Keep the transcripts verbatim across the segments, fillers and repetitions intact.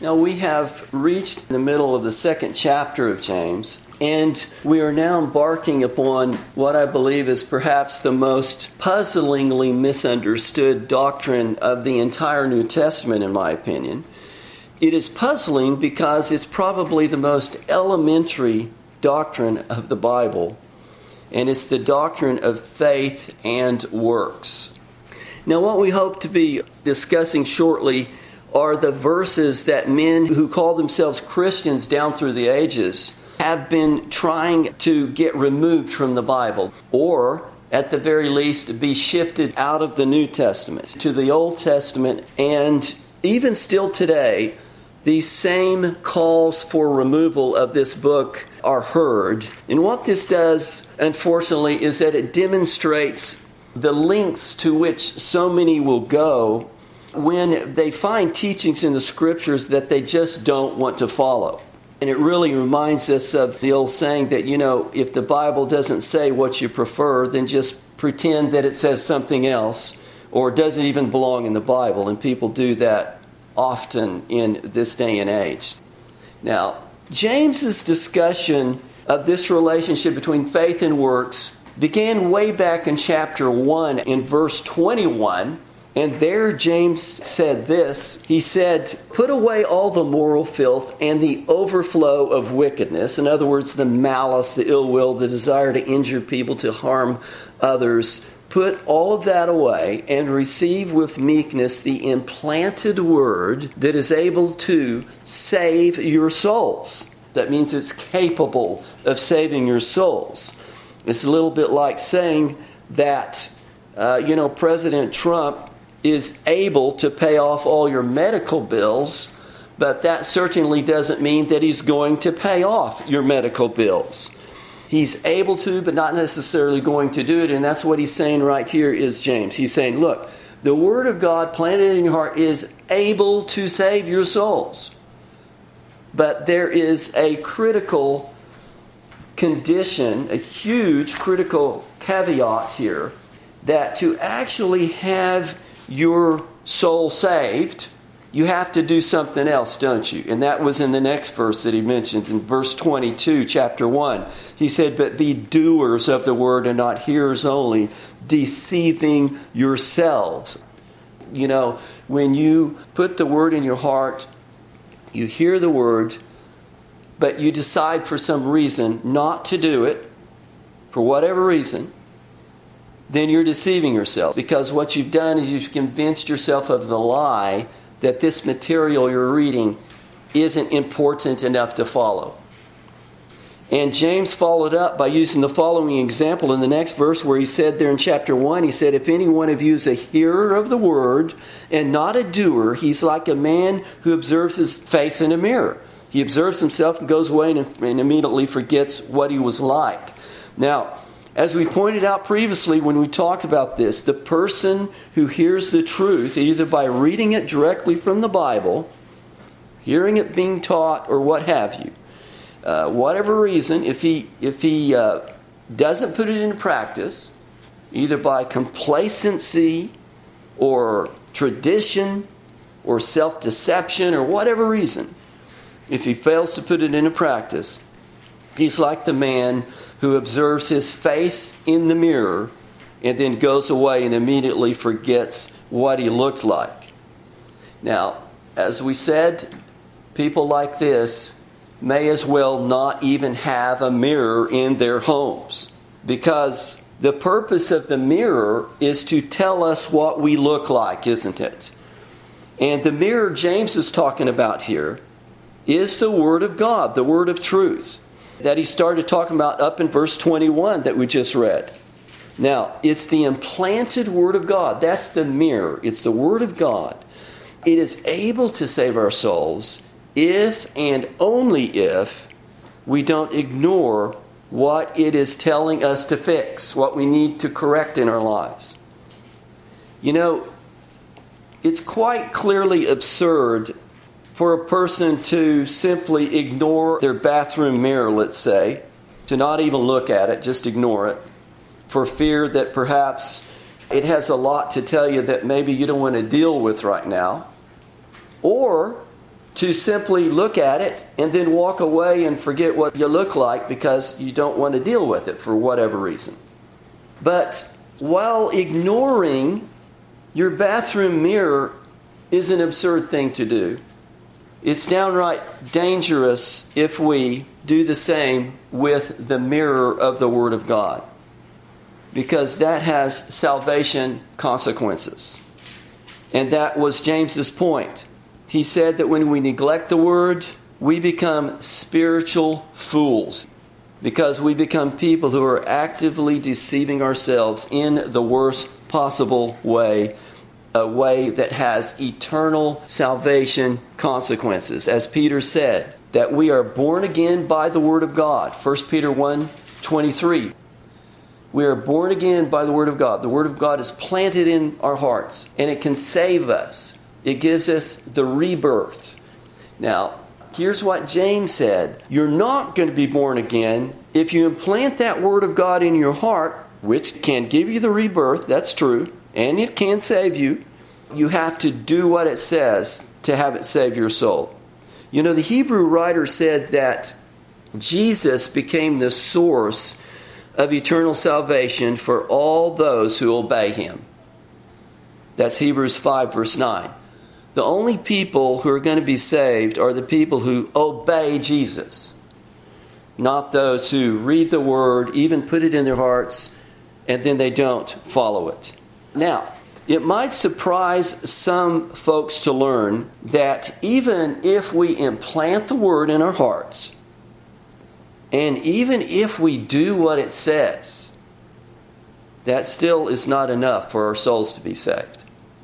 Now we have reached the middle of the second chapter of James, and we are now embarking upon what I believe is perhaps the most puzzlingly misunderstood doctrine of the entire New Testament, in my opinion. It is puzzling because it's probably the most elementary doctrine of the Bible, and it's the doctrine of faith and works. Now, what we hope to be discussing shortly are the verses that men who call themselves Christians down through the ages have been trying to get removed from the Bible, or at the very least be shifted out of the New Testament to the Old Testament. And even still today, these same calls for removal of this book are heard. And what this does, unfortunately, is that it demonstrates the lengths to which so many will go when they find teachings in the Scriptures that they just don't want to follow. And it really reminds us of the old saying that, you know, if the Bible doesn't say what you prefer, then just pretend that it says something else, or it doesn't even belong in the Bible. And people do that often in this day and age. Now, James's discussion of this relationship between faith and works began way back in chapter one in verse twenty-one. And there James said this. He said, "Put away all the moral filth and the overflow of wickedness." In other words, the malice, the ill will, the desire to injure people, to harm others. Put all of that away and receive with meekness the implanted word that is able to save your souls. That means it's capable of saving your souls. It's a little bit like saying that, uh, you know, President Trump is able to pay off all your medical bills, but that certainly doesn't mean that he's going to pay off your medical bills. He's able to, but not necessarily going to do it, and that's what he's saying right here is James. He's saying, look, the Word of God planted in your heart is able to save your souls. But there is a critical condition, a huge critical caveat here, that to actually have your soul saved, you have to do something else, don't you? And that was in the next verse that he mentioned, in verse twenty-two, chapter one. He said, "But be doers of the word and not hearers only, deceiving yourselves." You know, when you put the word in your heart, you hear the word, but you decide for some reason not to do it, for whatever reason, then you're deceiving yourself. Because what you've done is you've convinced yourself of the lie that this material you're reading isn't important enough to follow. And James followed up by using the following example in the next verse, where he said there in chapter one, he said, "If any one of you is a hearer of the word and not a doer, he's like a man who observes his face in a mirror. He observes himself and goes away and, and immediately forgets what he was like." Now, as we pointed out previously when we talked about this, the person who hears the truth, either by reading it directly from the Bible, hearing it being taught, or what have you, uh, whatever reason, if he if he uh, doesn't put it into practice, either by complacency or tradition or self-deception or whatever reason, if he fails to put it into practice, he's like the man who observes his face in the mirror and then goes away and immediately forgets what he looked like. Now, as we said, people like this may as well not even have a mirror in their homes, because the purpose of the mirror is to tell us what we look like, isn't it? And the mirror James is talking about here is the Word of God, the Word of truth, that he started talking about up in verse twenty-one that we just read. Now, it's the implanted Word of God. That's the mirror. It's the Word of God. It is able to save our souls if and only if we don't ignore what it is telling us to fix, what we need to correct in our lives. You know, it's quite clearly absurd for a person to simply ignore their bathroom mirror, let's say, to not even look at it, just ignore it, for fear that perhaps it has a lot to tell you that maybe you don't want to deal with right now. Or to simply look at it and then walk away and forget what you look like because you don't want to deal with it for whatever reason. But while ignoring your bathroom mirror is an absurd thing to do, it's downright dangerous if we do the same with the mirror of the Word of God, because that has salvation consequences. And that was James's point. He said that when we neglect the Word, we become spiritual fools, because we become people who are actively deceiving ourselves in the worst possible way, a way that has eternal salvation consequences. As Peter said, that we are born again by the Word of God. First Peter one twenty-three. We are born again by the Word of God. The Word of God is planted in our hearts, and it can save us. It gives us the rebirth. Now, here's what James said. You're not going to be born again if you implant that Word of God in your heart, which can give you the rebirth, that's true, and it can save you. You have to do what it says to have it save your soul. You know, the Hebrew writer said that Jesus became the source of eternal salvation for all those who obey Him. That's Hebrews five, verse nine. The only people who are going to be saved are the people who obey Jesus, not those who read the Word, even put it in their hearts, and then they don't follow it. Now, it might surprise some folks to learn that even if we implant the Word in our hearts, and even if we do what it says, that still is not enough for our souls to be saved.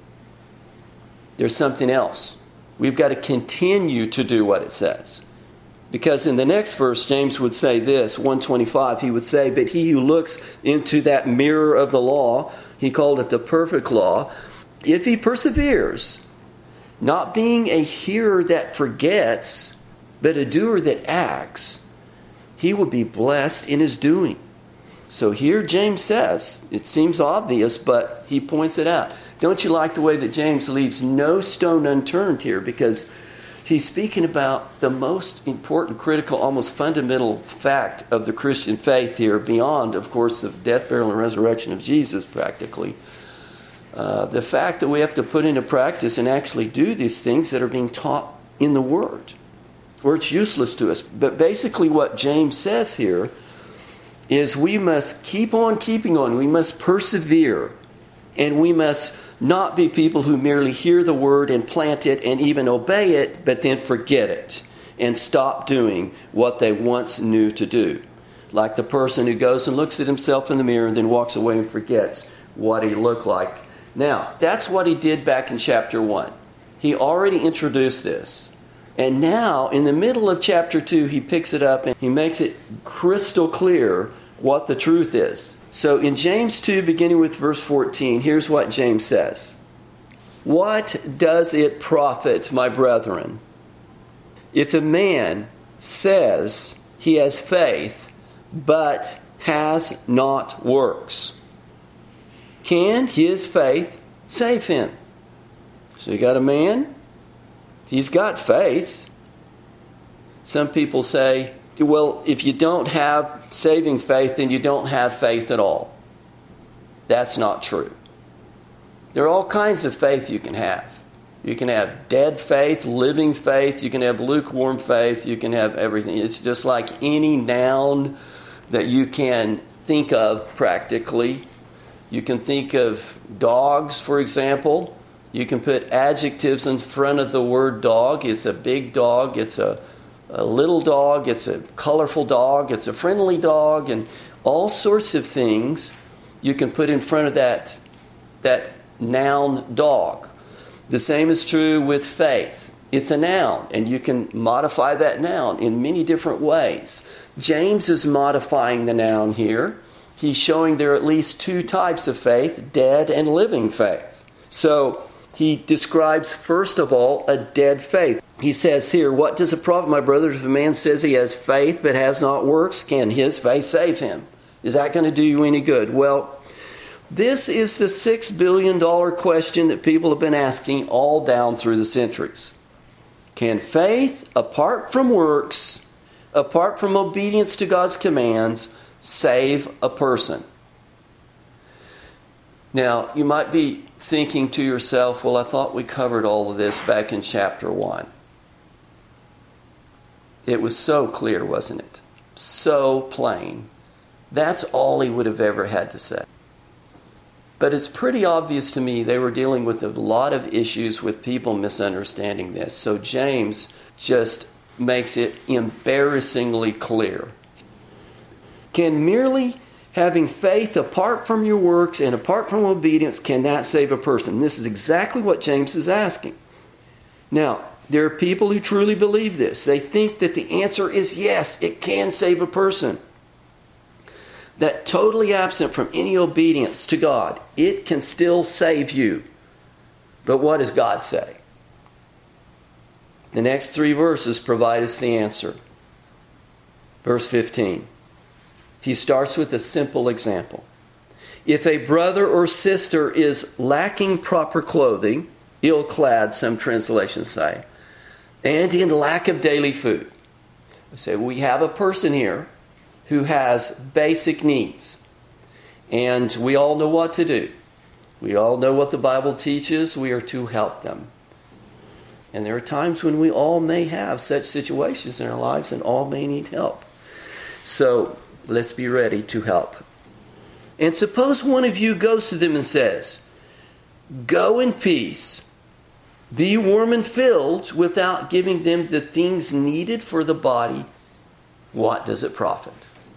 There's something else. We've got to continue to do what it says. Because in the next verse, James would say this, one twenty-five, he would say, but he who looks into that mirror of the law, he called it the perfect law, if he perseveres, not being a hearer that forgets, but a doer that acts, he will be blessed in his doing. So here James says, it seems obvious, but he points it out. Don't you like the way that James leaves no stone unturned here? Because he's speaking about the most important, critical, almost fundamental fact of the Christian faith here, beyond, of course, the death, burial, and resurrection of Jesus, practically. Uh, the fact that we have to put into practice and actually do these things that are being taught in the Word, or it's useless to us. But basically what James says here is we must keep on keeping on. We must persevere. And we must not be people who merely hear the Word and plant it and even obey it, but then forget it and stop doing what they once knew to do. Like the person who goes and looks at himself in the mirror and then walks away and forgets what he looked like. Now, that's what he did back in chapter one. He already introduced this. And now, in the middle of chapter two, he picks it up and he makes it crystal clear what the truth is. So in James two, beginning with verse fourteen, here's what James says. What does it profit, my brethren, if a man says he has faith, but has not works? Can his faith save him? So you got a man, he's got faith. Some people say, well, if you don't have saving faith, then you don't have faith at all. That's not true. There are all kinds of faith you can have. You can have dead faith, living faith. You can have lukewarm faith. You can have everything. It's just like any noun that you can think of practically. You can think of dogs, for example. You can put adjectives in front of the word dog. It's a big dog. It's a A little dog, it's a colorful dog, it's a friendly dog, and all sorts of things you can put in front of that, that noun dog. The same is true with faith. It's a noun, and you can modify that noun in many different ways. James is modifying the noun here. He's showing there are at least two types of faith, dead and living faith. So he describes, first of all, a dead faith. He says here, what does it profit, my brother, if a man says he has faith but has not works? Can his faith save him? Is that going to do you any good? Well, this is the six billion dollars question that people have been asking all down through the centuries. Can faith, apart from works, apart from obedience to God's commands, save a person? Now, you might be thinking to yourself, well, I thought we covered all of this back in chapter one. It was so clear, wasn't it? So plain. That's all he would have ever had to say. But it's pretty obvious to me they were dealing with a lot of issues with people misunderstanding this. So James just makes it embarrassingly clear. Can merely having faith apart from your works and apart from obedience, can that save a person? This is exactly what James is asking. Now, there are people who truly believe this. They think that the answer is yes, it can save a person. That totally absent from any obedience to God, it can still save you. But what does God say? The next three verses provide us the answer. Verse fifteen. He starts with a simple example. If a brother or sister is lacking proper clothing, ill-clad, some translations say, and in lack of daily food. We say, we have a person here who has basic needs. And we all know what to do. We all know what the Bible teaches. We are to help them. And there are times when we all may have such situations in our lives and all may need help. So let's be ready to help. And suppose one of you goes to them and says, go in peace, be warm and filled, without giving them the things needed for the body. What does it profit?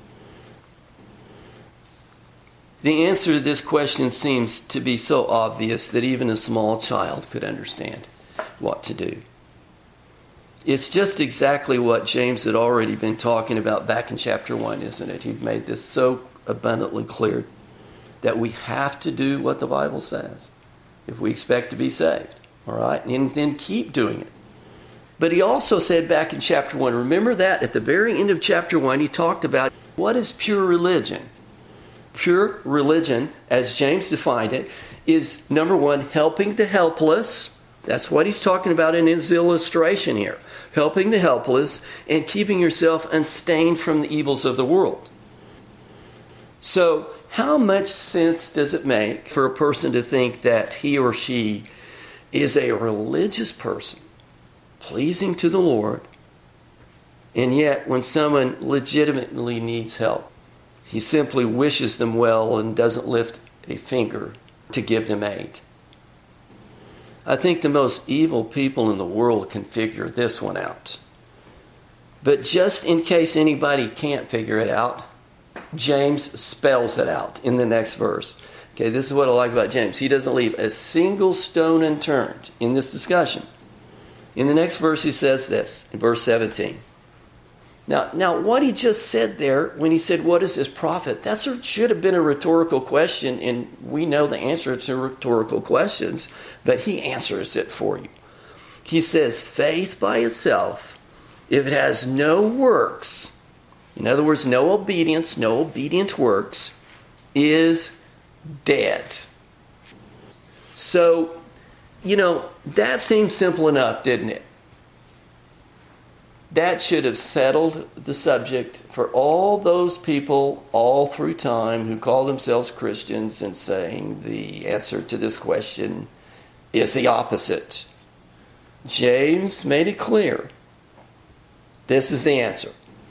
The answer to this question seems to be so obvious that even a small child could understand what to do. It's just exactly what James had already been talking about back in chapter one, isn't it? He'd made this so abundantly clear that we have to do what the Bible says if we expect to be saved. All right? And then keep doing it. But he also said back in chapter one, remember that at the very end of chapter one, he talked about what is pure religion. Pure religion, as James defined it, is, number one, helping the helpless. That's what he's talking about in his illustration here. Helping the helpless and keeping yourself unstained from the evils of the world. So, how much sense does it make for a person to think that he or she is a religious person, pleasing to the Lord, and yet when someone legitimately needs help, he simply wishes them well and doesn't lift a finger to give them aid? I think the most evil people in the world can figure this one out. But just in case anybody can't figure it out, James spells it out in the next verse. Okay, this is what I like about James. He doesn't leave a single stone unturned in this discussion. In the next verse he says this, in verse seventeen. Now, now what he just said there, when he said, what is this profit? That should have been a rhetorical question, and we know the answer to rhetorical questions, but he answers it for you. He says, faith by itself, if it has no works, in other words, no obedience, no obedient works, is dead. So, you know, that seems simple enough, didn't it? That should have settled the subject for all those people all through time who call themselves Christians and saying the answer to this question is the opposite. James made it clear. This is the answer.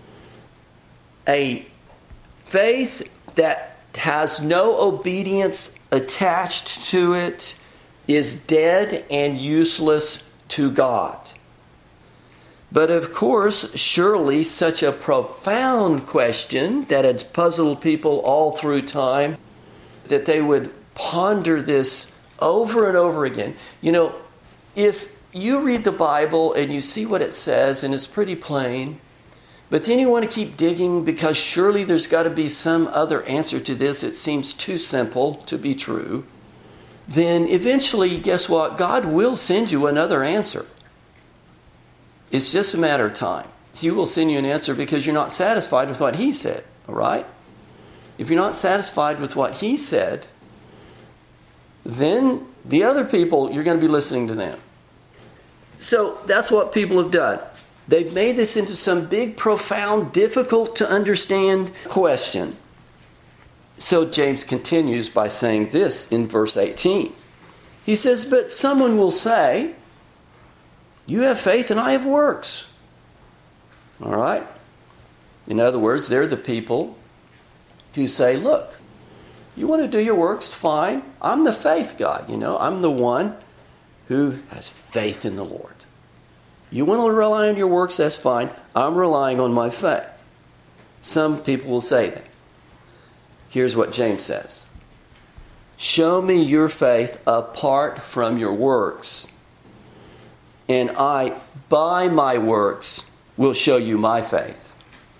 A faith that has no obedience attached to it is dead and useless to God. But of course, surely such a profound question that had puzzled people all through time, that they would ponder this over and over again. You know, if you read the Bible and you see what it says and it's pretty plain, but then you want to keep digging because surely there's got to be some other answer to this, it seems too simple to be true, then eventually, guess what? God will send you another answer. It's just a matter of time. He will send you an answer because you're not satisfied with what He said, all right? If you're not satisfied with what He said, then the other people, you're going to be listening to them. So that's what people have done. They've made this into some big, profound, difficult to understand question. So James continues by saying this in verse eighteen. He says, but someone will say, you have faith and I have works. All right? In other words, they're the people who say, look, you want to do your works, fine. I'm the faith guy, you know. I'm the one who has faith in the Lord. You want to rely on your works, that's fine. I'm relying on my faith. Some people will say that. Here's what James says. Show me your faith apart from your works, and I, by my works, will show you my faith.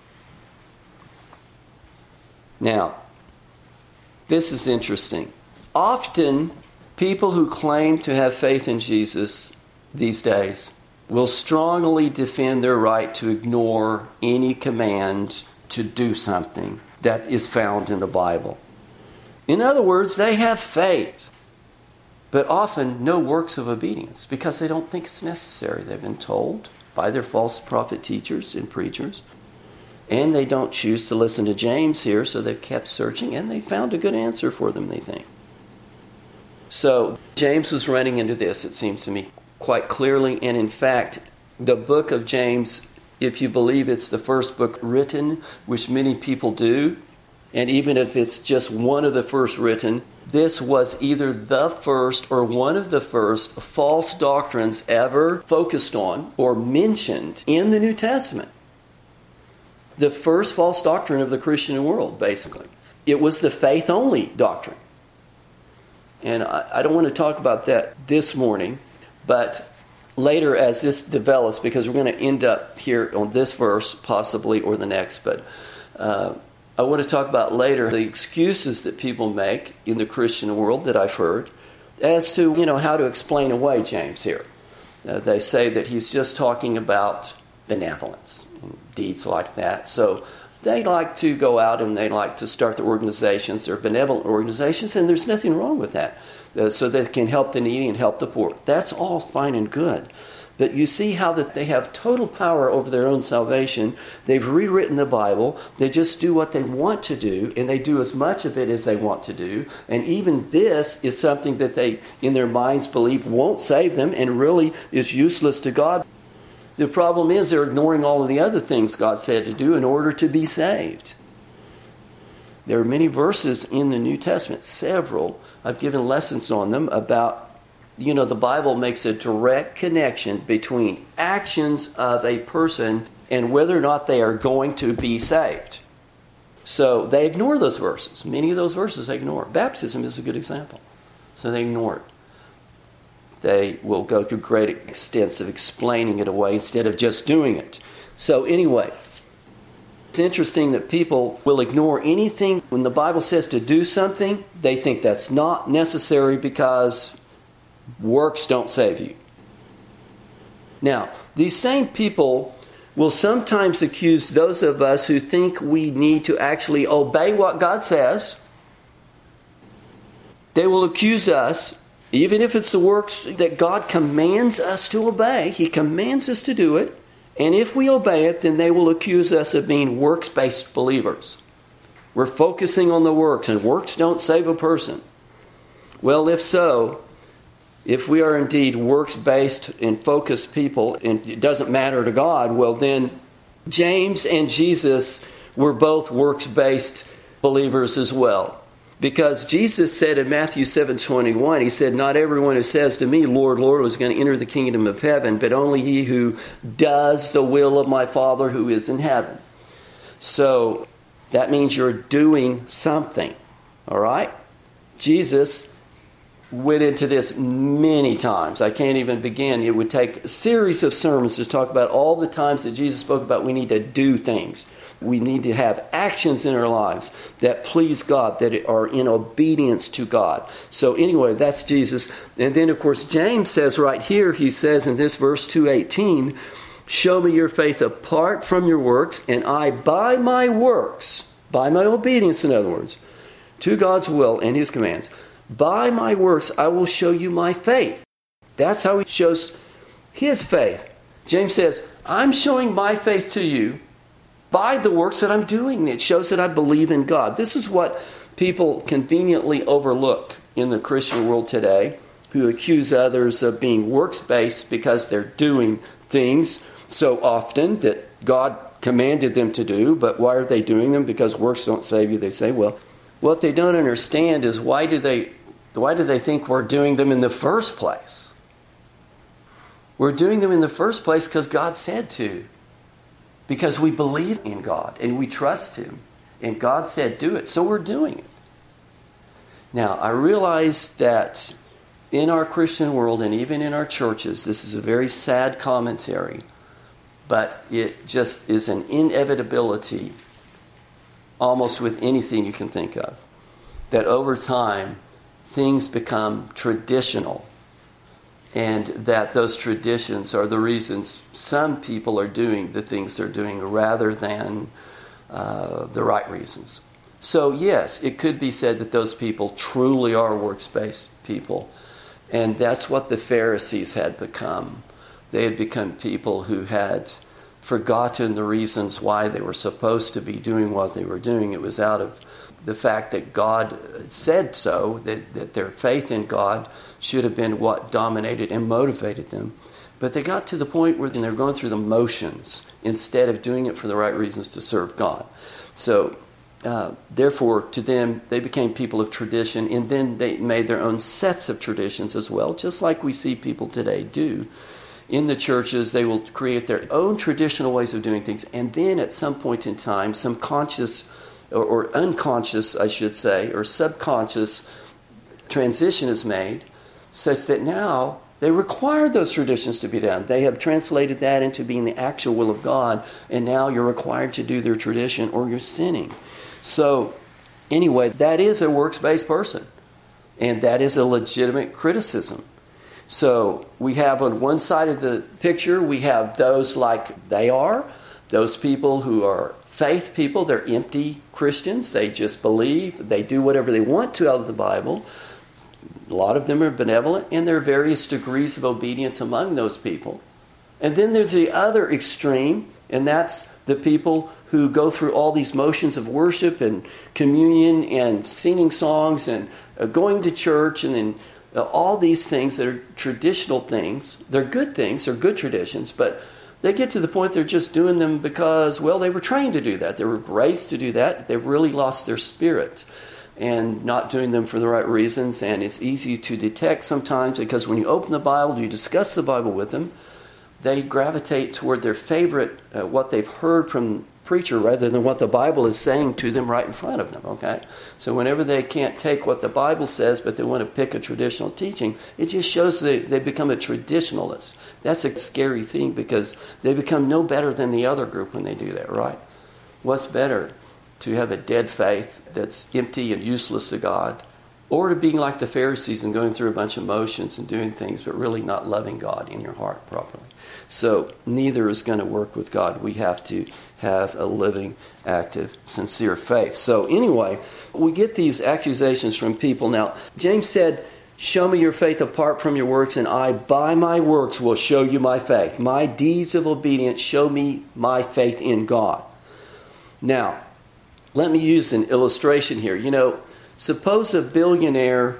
Now, this is interesting. Often, people who claim to have faith in Jesus these days will strongly defend their right to ignore any command to do something that is found in the Bible. In other words, they have faith, but often no works of obedience because they don't think it's necessary. They've been told by their false prophet teachers and preachers, and they don't choose to listen to James here, so they've kept searching, and they found a good answer for them, they think. So James was running into this, it seems to me, quite clearly, and in fact, the book of James, if you believe it's the first book written, which many people do, and even if it's just one of the first written, this was either the first or one of the first false doctrines ever focused on or mentioned in the New Testament. The first false doctrine of the Christian world, basically. It was the faith-only doctrine. And I, I don't want to talk about that this morning, but later as this develops, because we're going to end up here on this verse, possibly, or the next, but uh, I want to talk about later the excuses that people make in the Christian world that I've heard as to, you know, how to explain away James here. Uh, they say that he's just talking about benevolence and deeds like that. So they like to go out and they like to start the organizations. They're benevolent organizations, and there's nothing wrong with that. Uh, so they can help the needy and help the poor. That's all fine and good. But you see how that they have total power over their own salvation. They've rewritten the Bible. They just do what they want to do, and they do as much of it as they want to do. And even this is something that they, in their minds, believe won't save them and really is useless to God. The problem is they're ignoring all of the other things God said to do in order to be saved. There are many verses in the New Testament, several. I've given lessons on them about, you know, the Bible makes a direct connection between actions of a person and whether or not they are going to be saved. So they ignore those verses. Many of those verses they ignore. Baptism is a good example. So they ignore it. They will go to great extents of explaining it away instead of just doing it. So anyway, it's interesting that people will ignore anything. When the Bible says to do something, they think that's not necessary because works don't save you. Now, these same people will sometimes accuse those of us who think we need to actually obey what God says. They will accuse us, even if it's the works that God commands us to obey. He commands us to do it. And if we obey it, then they will accuse us of being works-based believers. We're focusing on the works, and works don't save a person. Well, if so, if we are indeed works-based and focused people, and it doesn't matter to God, well then James and Jesus were both works-based believers as well. Because Jesus said in Matthew seven twenty-one, he said, not everyone who says to me, Lord, Lord, is going to enter the kingdom of heaven, but only he who does the will of my Father who is in heaven. So that means you're doing something. All right? Jesus went into this many times. I can't even begin. It would take a series of sermons to talk about all the times that Jesus spoke about we need to do things. We need to have actions in our lives that please God, that are in obedience to God. So anyway, that's Jesus. And then, of course, James says right here, he says in this verse two eighteen, show me your faith apart from your works, and I, by my works, by my obedience, in other words, to God's will and his commands, by my works, I will show you my faith. That's how he shows his faith. James says, I'm showing my faith to you by the works that I'm doing. It shows that I believe in God. This is what people conveniently overlook in the Christian world today, who accuse others of being works-based because they're doing things so often that God commanded them to do. But why are they doing them? Because works don't save you, they say. Well, what they don't understand is why do they, why do they think we're doing them in the first place? We're doing them in the first place because God said to. Because we believe in God and we trust Him. And God said do it, so we're doing it. Now, I realize that in our Christian world and even in our churches, this is a very sad commentary, but it just is an inevitability almost with anything you can think of, that over time things become traditional, and that those traditions are the reasons some people are doing the things they're doing rather than uh, the right reasons. So yes, it could be said that those people truly are works-based people. And that's what the Pharisees had become. They had become people who had forgotten the reasons why they were supposed to be doing what they were doing. It was out of the fact that God said so, that, that their faith in God should have been what dominated and motivated them. But they got to the point where they're going through the motions instead of doing it for the right reasons to serve God. So, uh, therefore, to them, they became people of tradition, and then they made their own sets of traditions as well, just like we see people today do. In the churches, they will create their own traditional ways of doing things, and then at some point in time, some conscious or, or unconscious, I should say, or subconscious transition is made, such that now they require those traditions to be done. They have translated that into being the actual will of God, and now you're required to do their tradition or you're sinning. So, anyway, that is a works-based person, and that is a legitimate criticism. So, we have on one side of the picture, we have those like they are, those people who are faith people. They're empty Christians. They just believe. They do whatever they want to out of the Bible. A lot of them are benevolent, and there are various degrees of obedience among those people. And then there's the other extreme, and that's the people who go through all these motions of worship and communion and singing songs and uh, going to church and then uh, all these things that are traditional things. They're good things, they're good traditions, but they get to the point they're just doing them because, well, they were trained to do that. They were raised to do that. They've really lost their spirit and not doing them for the right reasons. And it's easy to detect sometimes because when you open the Bible, you discuss the Bible with them, they gravitate toward their favorite, uh, what they've heard from preacher rather than what the Bible is saying to them right in front of them, okay? So whenever they can't take what the Bible says, but they want to pick a traditional teaching, it just shows they, they become a traditionalist. That's a scary thing because they become no better than the other group when they do that, right? What's better? To have a dead faith that's empty and useless to God, or to being like the Pharisees and going through a bunch of motions and doing things but really not loving God in your heart properly. So neither is going to work with God. We have to have a living, active, sincere faith. So anyway, we get these accusations from people. Now, James said, show me your faith apart from your works, and I by my works will show you my faith. My deeds of obedience show me my faith in God. Now, let me use an illustration here. You know, suppose a billionaire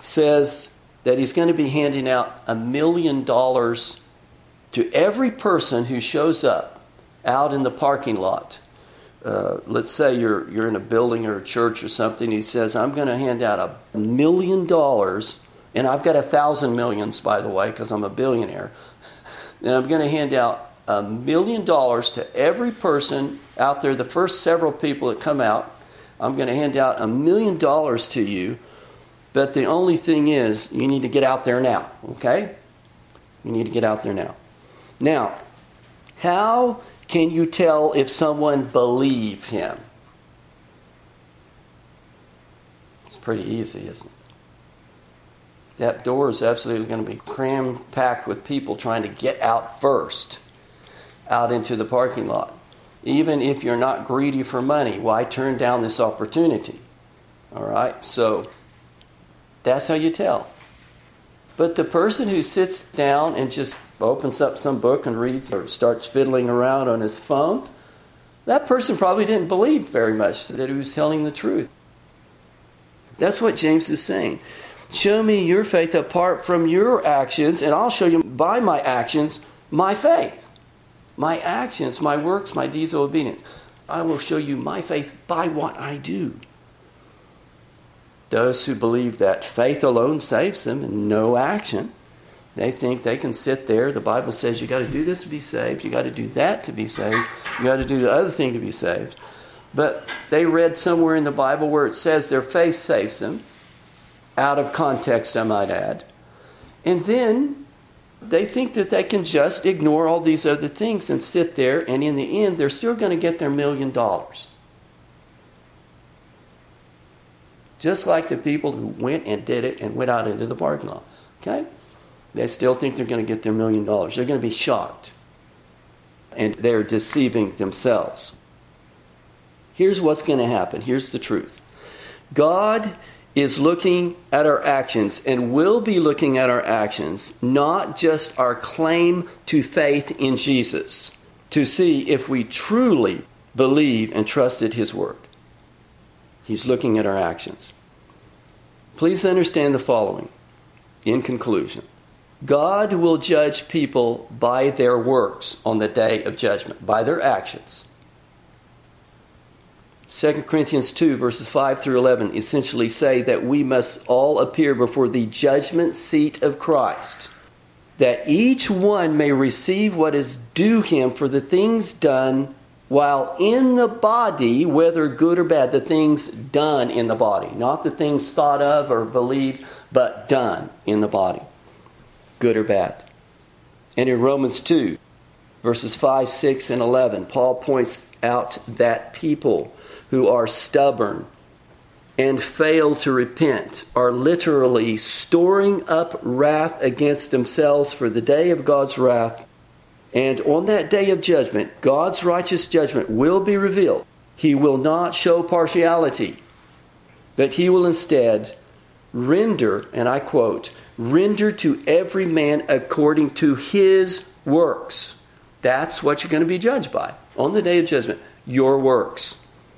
says that he's going to be handing out a million dollars to every person who shows up out in the parking lot. Uh, let's say you're you're in a building or a church or something. He says, I'm going to hand out a million dollars, and I've got a thousand millions, by the way, because I'm a billionaire. And I'm going to hand out a million dollars to every person out there, the first several people that come out. I'm going to hand out a million dollars to you, but the only thing is, you need to get out there now, okay? You need to get out there now. Now, how can you tell if someone believes him? It's pretty easy, isn't it? That door is absolutely going to be cram-packed with people trying to get out first, out into the parking lot. Even if you're not greedy for money, why turn down this opportunity? All right, so that's how you tell. But the person who sits down and just opens up some book and reads or starts fiddling around on his phone, that person probably didn't believe very much that he was telling the truth. That's what James is saying. Show me your faith apart from your actions, and I'll show you by my actions my faith. My actions, my works, my deeds of obedience. I will show you my faith by what I do. Those who believe that faith alone saves them and no action, they think they can sit there. The Bible says you got to do this to be saved. You got to do that to be saved. You got to do the other thing to be saved. But they read somewhere in the Bible where it says their faith saves them. Out of context, I might add. And then they think that they can just ignore all these other things and sit there, and in the end, they're still going to get their million dollars. Just like the people who went and did it and went out into the parking lot. Okay? They still think they're going to get their million dollars. They're going to be shocked. And they're deceiving themselves. Here's what's going to happen. Here's the truth. God is looking at our actions and will be looking at our actions, not just our claim to faith in Jesus, to see if we truly believe and trusted His Word. He's looking at our actions. Please understand the following. In conclusion, God will judge people by their works on the day of judgment, by their actions. Second Corinthians two, verses five through eleven, essentially say that we must all appear before the judgment seat of Christ, that each one may receive what is due him for the things done while in the body, whether good or bad, the things done in the body. Not the things thought of or believed, but done in the body, good or bad. And in Romans two, verses five, six, and eleven, Paul points out that people who are stubborn and fail to repent are literally storing up wrath against themselves for the day of God's wrath. And on that day of judgment, God's righteous judgment will be revealed. He will not show partiality, but He will instead render, and I quote, render to every man according to his works. That's what you're going to be judged by on the day of judgment, your works.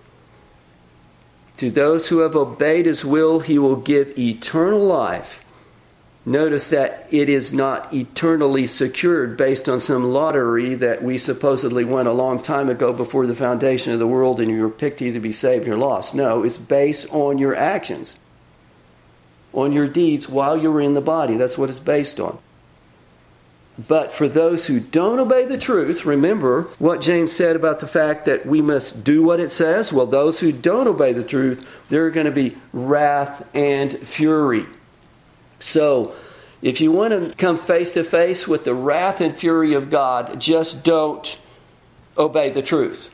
To those who have obeyed His will, He will give eternal life. Notice that it is not eternally secured based on some lottery that we supposedly won a long time ago before the foundation of the world and you were picked to either be saved or lost. No, it's based on your actions, on your deeds while you were in the body. That's what it's based on. But for those who don't obey the truth, remember what James said about the fact that we must do what it says? Well, those who don't obey the truth, there are going to be wrath and fury. So, if you want to come face to face with the wrath and fury of God, just don't obey the truth.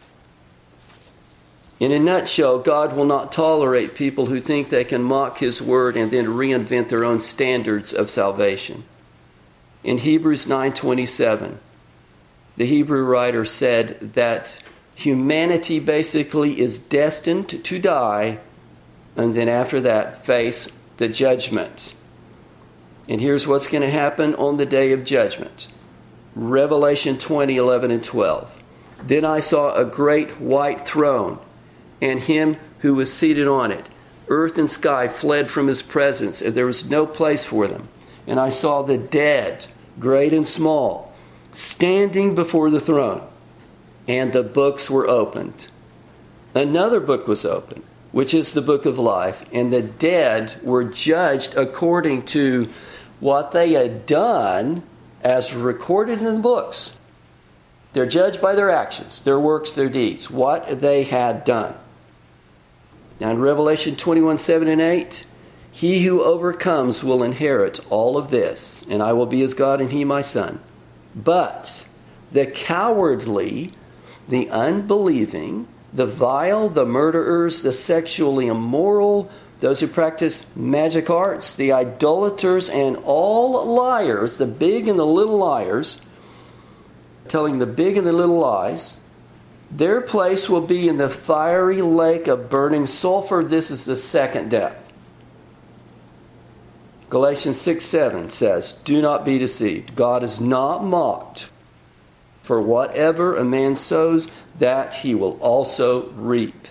In a nutshell, God will not tolerate people who think they can mock His Word and then reinvent their own standards of salvation. In Hebrews nine twenty-seven, the Hebrew writer said that humanity basically is destined to die and then after that face the judgment. And here's what's going to happen on the day of judgment. Revelation twenty, eleven and twelve. Then I saw a great white throne and Him who was seated on it. Earth and sky fled from His presence, and there was no place for them. And I saw the dead, great and small, standing before the throne. And the books were opened. Another book was opened, which is the book of life. And the dead were judged according to what they had done as recorded in the books. They're judged by their actions, their works, their deeds, what they had done. Now in Revelation twenty-one, seven and eight, He who overcomes will inherit all of this, and I will be his God and he my son. But the cowardly, the unbelieving, the vile, the murderers, the sexually immoral, those who practice magic arts, the idolaters, and all liars, the big and the little liars, telling the big and the little lies, their place will be in the fiery lake of burning sulfur. This is the second death. Galatians six seven says, "Do not be deceived. God is not mocked. For whatever a man sows, that he will also reap."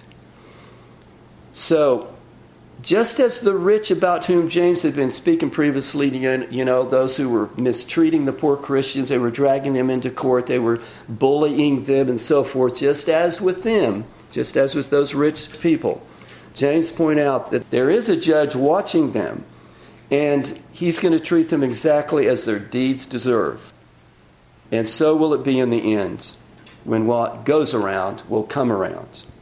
So, just as the rich about whom James had been speaking previously, you know, those who were mistreating the poor Christians, they were dragging them into court, they were bullying them and so forth, just as with them, just as with those rich people, James pointed out that there is a judge watching them, and he's going to treat them exactly as their deeds deserve. And so will it be in the end, when what goes around will come around.